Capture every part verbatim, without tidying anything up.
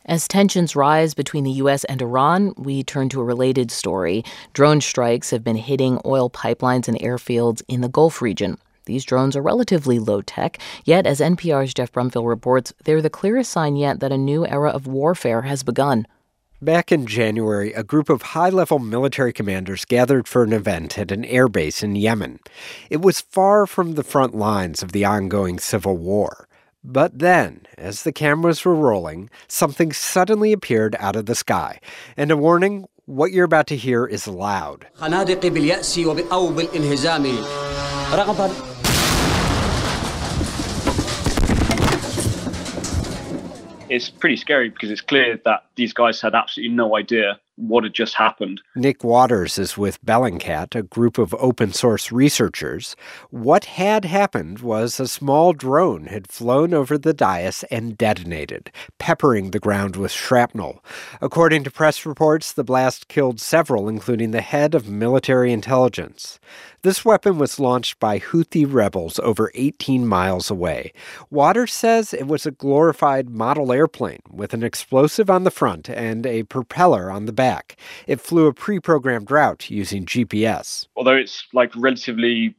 As tensions rise between the U S and Iran, we turn to a related story. Drone strikes have been hitting oil pipelines and airfields in the Gulf region. These drones are relatively low-tech, yet as N P R's Jeff Brumfiel reports, they're the clearest sign yet that a new era of warfare has begun. Back in January, a group of high-level military commanders gathered for an event at an airbase in Yemen. It was far from the front lines of the ongoing civil war. But then, as the cameras were rolling, something suddenly appeared out of the sky. And a warning, what you're about to hear is loud. It's pretty scary because it's clear that these guys had absolutely no idea what had just happened. Nick Waters is with Bellingcat, a group of open-source researchers. What had happened was a small drone had flown over the dais and detonated, peppering the ground with shrapnel. According to press reports, the blast killed several, including the head of military intelligence. This weapon was launched by Houthi rebels over eighteen miles away. Waters says it was a glorified model airplane with an explosive on the front and a propeller on the back. It flew a pre-programmed route using G P S. Although it's like relatively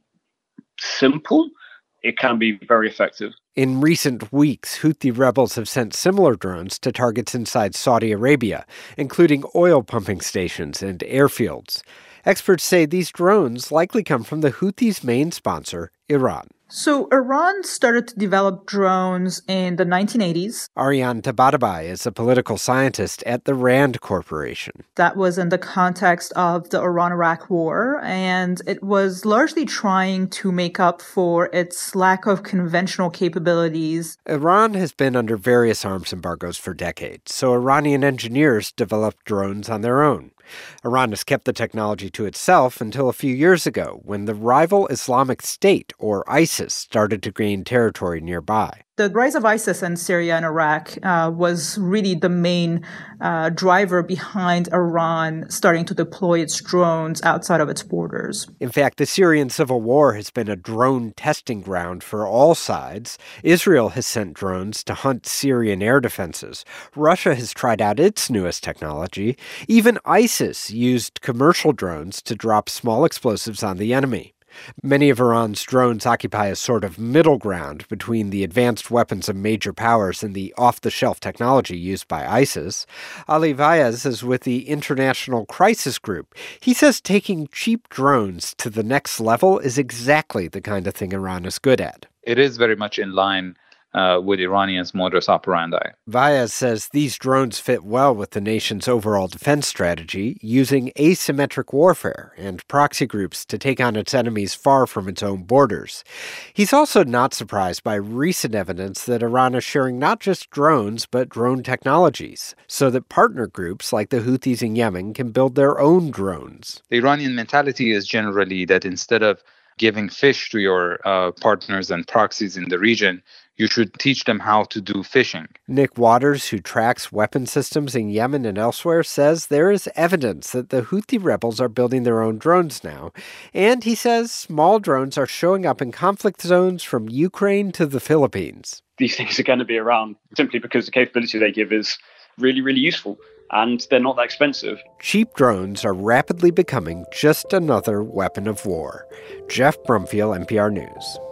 simple, it can be very effective. In recent weeks, Houthi rebels have sent similar drones to targets inside Saudi Arabia, including oil pumping stations and airfields. Experts say these drones likely come from the Houthis' main sponsor, Iran. So Iran started to develop drones in the nineteen eighties. Aryan Tabatabai is a political scientist at the RAND Corporation. That was in the context of the Iran-Iraq War, and it was largely trying to make up for its lack of conventional capabilities. Iran has been under various arms embargoes for decades, so Iranian engineers developed drones on their own. Iran has kept the technology to itself until a few years ago, when the rival Islamic State, or ISIS, started to gain territory nearby. The rise of ISIS in Syria and Iraq uh, was really the main uh, driver behind Iran starting to deploy its drones outside of its borders. In fact, the Syrian civil war has been a drone testing ground for all sides. Israel has sent drones to hunt Syrian air defenses. Russia has tried out its newest technology. Even ISIS used commercial drones to drop small explosives on the enemy. Many of Iran's drones occupy a sort of middle ground between the advanced weapons of major powers and the off-the-shelf technology used by ISIS. Ali Vaez is with the International Crisis Group. He says taking cheap drones to the next level is exactly the kind of thing Iran is good at. It is very much in line Uh, with Iranians' modus operandi. Vaez says these drones fit well with the nation's overall defense strategy, using asymmetric warfare and proxy groups to take on its enemies far from its own borders. He's also not surprised by recent evidence that Iran is sharing not just drones, but drone technologies, so that partner groups like the Houthis in Yemen can build their own drones. The Iranian mentality is generally that instead of giving fish to your uh, partners and proxies in the region, you should teach them how to do fishing. Nick Waters, who tracks weapon systems in Yemen and elsewhere, says there is evidence that the Houthi rebels are building their own drones now. And he says small drones are showing up in conflict zones from Ukraine to the Philippines. These things are going to be around simply because the capability they give is really, really useful. And they're not that expensive. Cheap drones are rapidly becoming just another weapon of war. Jeff Brumfiel, N P R News.